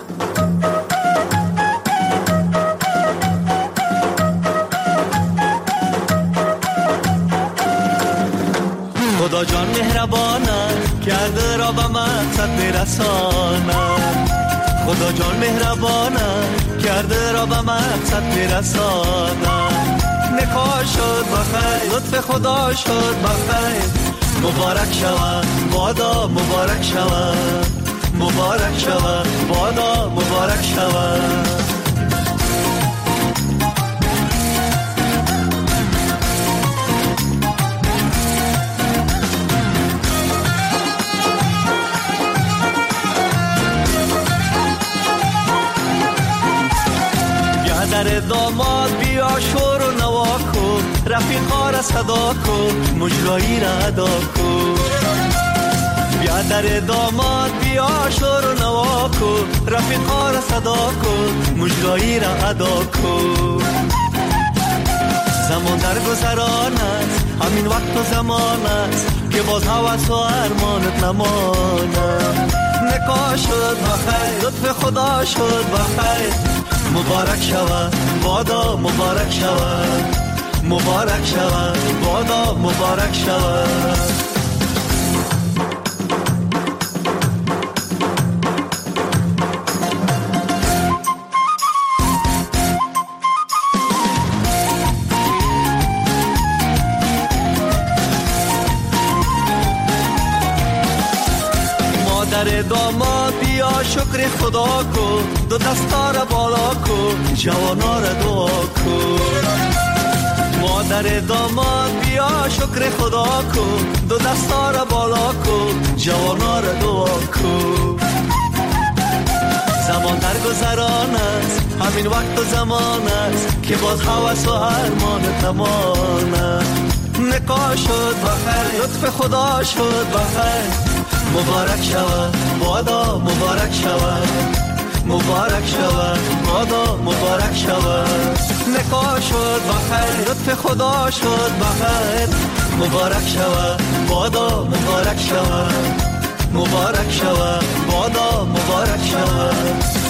خدا جان مهربانه کرده را به مقصد برسانه. خدا جان مهربانه کرده را به مقصد برسانه. نکاح شد بخیر، لطف خدا شد بخیر. مبارک شود بادا، مبارک شود، مبارک شود بادا، مبارک شود. در داماد بیا شور و نوا کن، رفیقا را صدا کن، مجرایی را ادا کن. بیا در داماد بیا شور و نوا کن، رفیقا را صدا کن، مجرایی را ادا کن. زمان در گذران است، همین وقت و زمان است که باز هوس و ارمانت نماند. نکاح شد بخیر، لطف خدا شد بخیر. مبارک شود بادا، مبارک شود، مبارک شود بادا، مبارک شود. مادر داماد بیا شکر خدا کن، دو دستا را بالا کن، جوانا را دعا کن. مادر داماد بیا شکر خدا کن، دو دستا را بالا کن، جوانا را دعا کن. زمان در گذران است، همین وقت و زمان است که باز هوس و ارمانت نماند. نکاح شد بخیر، لطف خدا شد بخیر. مبارک شود بادا، مبارک شود، مبارک شود بادا، مبارک شود. نکاح شد بخیر، لطف خدا شد بخیر. مبارک شود بادا، مبارک شود، مبارک شود بادا، مبارک شود.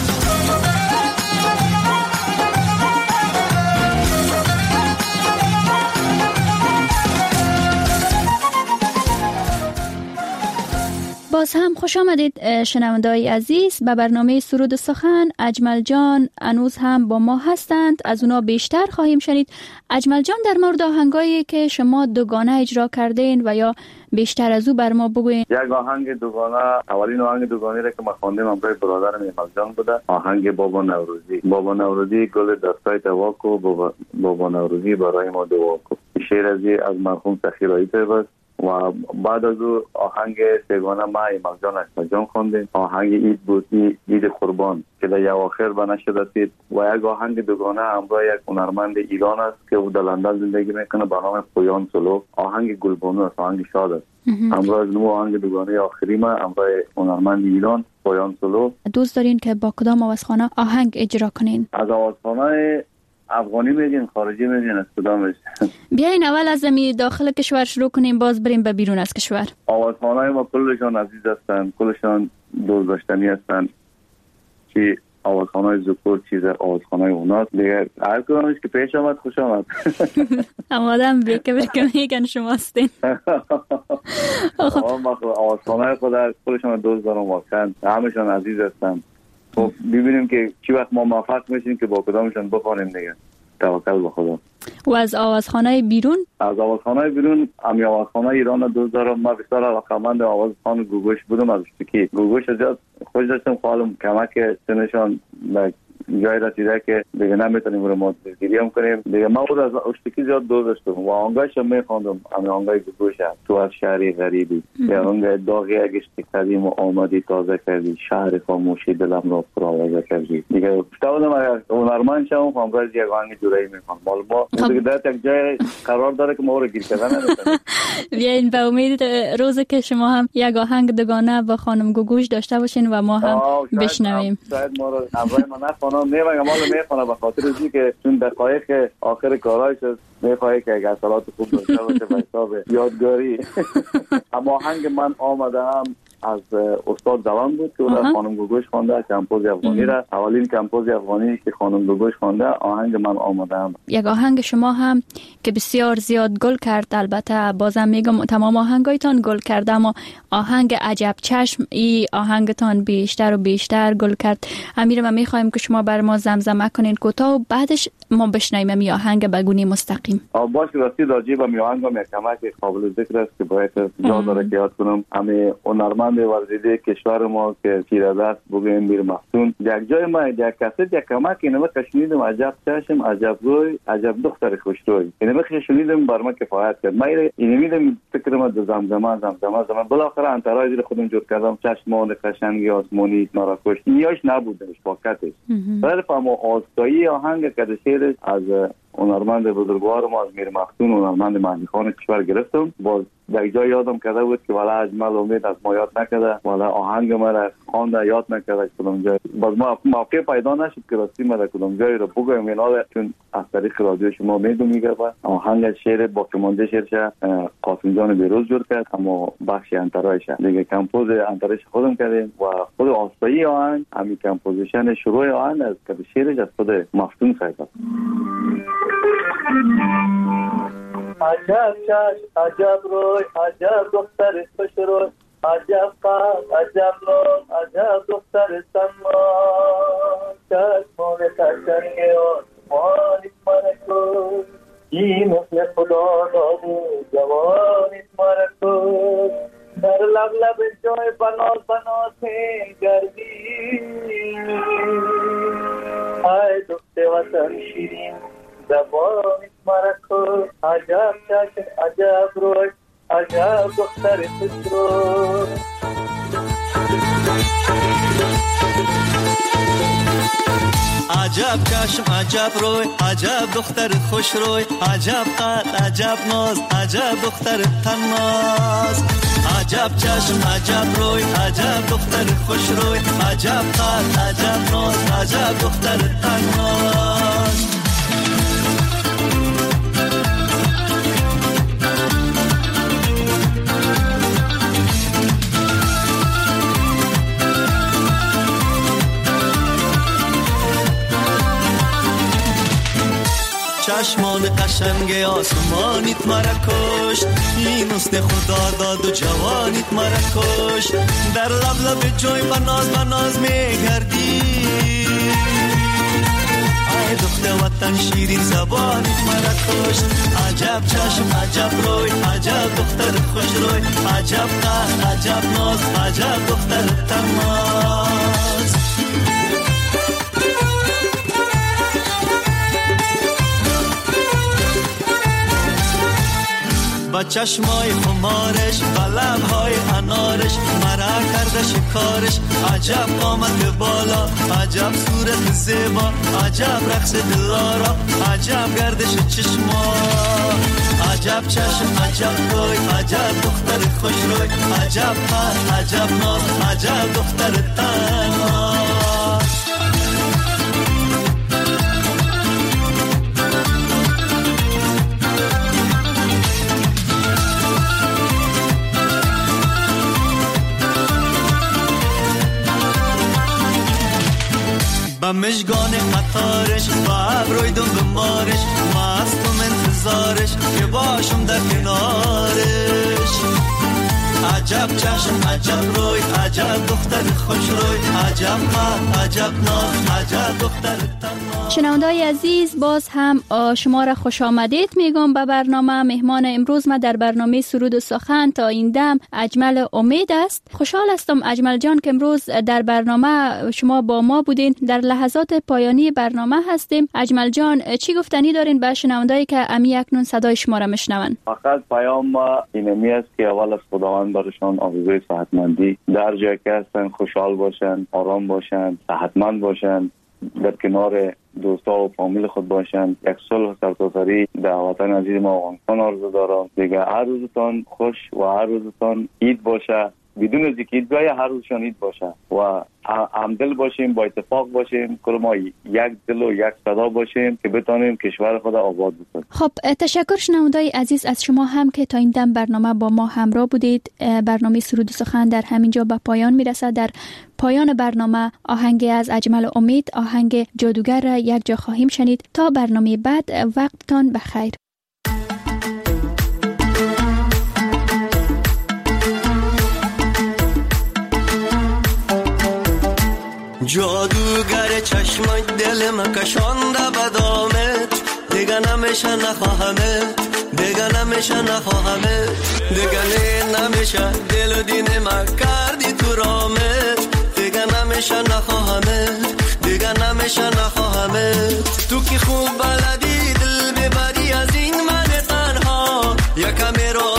باز هم خوش آمدید شنونده‌های عزیز به برنامه سرود سخن. اجمل جان هنوز هم با ما هستند، از اونا بیشتر خواهیم شنید. اجمل جان، در مورد آهنگایی که شما دوگانه اجرا کردین و یا بیشتر از او بر ما بگوین. یک آهنگ دوگانه، اولین آهنگ دوگانه را که ما خواندیم همراه برادرم اجمل جان بوده، آهنگ بابا نوروزی. بابا نوروزی گل دستای تواکو، بابا نوروزی برای ما دعا کن. شعر از مرحوم سخیرایی پیوست. و بعد از او آهنگ سگانه ما اجمل جان اجمل جان خوندیم. آهنگ عید بود، عید قربان که در یک آخر به نشر رسید. و یک آهنگ دوگانه همراه یک هنرمند ایران است که او در لندن زندگی میکنه به نام پویان سولو. آهنگ گلبانو است، آهنگ شاد است. همراه از نو آهنگ دوگانه آخری ما همراه هنرمند ایران پویان سولو. دوست دارین که با کدام آوازخانه آهنگ اجرا کنین؟ از آوازخانه افغانی میگین، خارجی میگین، از کدامش؟ بیاین اول از داخل کشور شروع کنیم، باز بریم به بیرون از کشور. آوازخانه ما کلشان عزیز هستند، کلشان دوست داشتنی هستند که آوازخانه‌های ذکور چیز آوازخانه‌های اوناست دیگه. هر کدومش که پیش آمد خوش آمد. اما آدم بیکبر که میگن شماستین. آوازخانه‌های خودشون دوست دارم واقعا، همشون عزیز هستن. خب ببینیم که چی وقت ما موفق میشیم که با کدامشون بخوانیم دیگه. توکل به خدا. و از آوازخانه بیرون؟ از آوازخانه بیرون امی آوازخانه ایران دوست دارم. من بسیار علاقه‌مند آوازخانه گوگوش بودم. از که گوگوش زیاد خوش داشتم، خالم کمک سنشان جای رسیده که دیگه نمیتونیم رو ما دستگیری هم کنیم دیگه. من بود از اشتکی زیاد دوست داشتم و آنگاهش هم میخواندم. امی آنگاه گوگوش تو از شهری غریبی یا آنگاه داغی اگشتی کردیم و آمدی تازه کردی، شهر خاموشی دلم را پرآوازه کردی دیگه. اشتبادم اگر هنرمند شم آنگاه یک آهنگ جورایی میخوام. مال ما دیگه در یک جای قرار داره که ما رو گیر کردن نمیتونیم. بیاین به امید روزی که شما هم یک آهنگ دوگانه با خانم گوگوش داشته باشین و ما هم بشنویم. شاید ما رو همراه ما نخوانم نمیگم حالا میخوانم به خاطر اینکه که چون دقایق آخر کارایش میخواه که اگر اصالات خوب داشته باشه به حساب یادگاری. اما آهنگ من آمدم از استاد دوان بود که اون خانم گوگوش خوانده، کمپوز افغانی را. اولین کمپوز افغانی که خانم گوگوش خوانده آهنگ من آمدم. یک آهنگ شما هم که بسیار زیاد گل کرد، البته بازم میگم تمام آهنگایتان گل کرد، اما آهنگ عجب چشم ای آهنگتان بیشتر و بیشتر گل کرد. امیر ما میخوایم که شما بر ما زمزمه کنین کوتاه و بعدش ما بشنویم می آهنگ بگونی مستقیم. باشه راستی راجع به می آهنگ یک کمک قابل ذکر است که باید جا داره که یاد کنم. همه هنرمند ورزیده کشور ما که پیرادست بگویم میر مفتون یک جای ما یک کست یک کمک اینو کشنیدم عجب چشم عجب روی عجب دختر خوشروی اینو کشنیدم بر ما کفایت کرد. من اینو میدم فکرم زمزمه بالاخره انترای زیر خودم جور کردم. چشمان قشنگی آسمانی مرا کشت نیاش نبودش واقعتش. ولی فهم آستایی آهنگ که از هنرمند بزرگوار ما از میر مفتون هنرمند مهدی خان کشور گرفتم. باز در جای یادم کرده بود که والا اجمل امید از ما یاد نکرده، والا آهنگ مرا خوانده یاد نکرده کدوم جای. باز ما موقع پیدا نشد که راستی مرا کدوم جای رو بگویم اینا چون از طریق رادیو شما میگه آهنگ شعر با کمانده شعرش قاسم جان بیروز جور کرد، اما بخش انترایش دیگه کمپوز انترایش خودم کردیم و خود آستایی آهنگ همین کمپوزیشن شروع آهنگ از که شعرش از خود مفتون ساخته. عجب چشم عجب روی عجب دختر خوش روی عجب قلب عجب نام عجب دختر سما چشمان قشنگ آسمانیت مرکوز این مثل خدا داده جوانیت مرکوز در لب لب جای بناز گردی ای دخت وطن شیرین زبانیت مرکوز عجب چشم عجب روی عجب دختر خوش روی عجب چشم عجب روی عجب دختر خوش روی عجب قد عجب ناز عجب دختر تناز عجب چشم عجب روی عجب دختر خوش روی عجب قد عجب ناز عجب دختر تناز چشمان قشنگ آسمانیت مرا کشت این حسن خدا داد و جوانیت مرا کشت در لب لب جوی بناز میگردی ای دختر وطن شیرین زبانیت مرا کشت عجب چشم عجب روی عجب دختر خوش روی عجب قد عجب ناز عجب دختر تماز با چشمای خمارش با لبهای انارش مرا کرده شکارش عجب قامت بالا عجب صورت زیبا عجب رقص دلارا عجب گردش چشما عجب چشم عجب روی عجب دختر خوش روی عجب قد عجب ناز عجب دختر تناز به مشگان قطارش و ابروی دم بمارش مستم انتظارش که باشم در کنارش عجب چشم عجب روی عجب دختر خوش روی عجب ما عجب ناز عجب دختر تمام. شنونده‌های عزیز باز هم شما را خوش آمدید میگم به برنامه. مهمان امروز ما در برنامه سرود و سخن تا این دم اجمل امید است. خوشحال هستم اجمل جان که امروز در برنامه شما با ما بودین. در لحظات پایانی برنامه هستیم. اجمل جان چی گفتنی دارین به شنوندهایی که امی اکنون صدای شما را میشنون؟ فقط پیام ما اینمی است که اول از خداوند برشان آرزوی صحتمندی در جایی که هستن خوشحال باشن، آرام باشن، صحتمند باشن، در کنار دوستا و فامیل خود باشند. یک صلح سرتاسری در وطن عزیز ما افغانستان آرزو دارم. دیگه هر روزتان خوش و هر روزتان عید باشه، بدون از اینکه عید باشه هر روزشان عید باشه و همدل باشیم، با اتفاق باشیم، کل ما یک دل و یک صدا باشیم که بتانیم کشور خود آباد بکنیم. خب تشکر شنونده‌های عزیز از شما هم که تا این دم برنامه با ما همراه بودید. برنامه سرود و سخن در همینجا به پایان میرسد. در پایان برنامه آهنگ از اجمل امید، آهنگ جادوگر را یک جا خواهیم شنید. تا برنامه بعد وقتتان بخیر. جادوگر چشمک دل مکشانده به دامت، دیگه نمیشه نخواهمت، دیگه نمیشه نخواهمت، دیگه نمیشه دل و دین ما کردی تو رامت، دیگه نمیشه نخواهمت، دیگه نمیشه نخواهمت. تو که خوب بلدی دل ببری از این من تنها، یکمی رو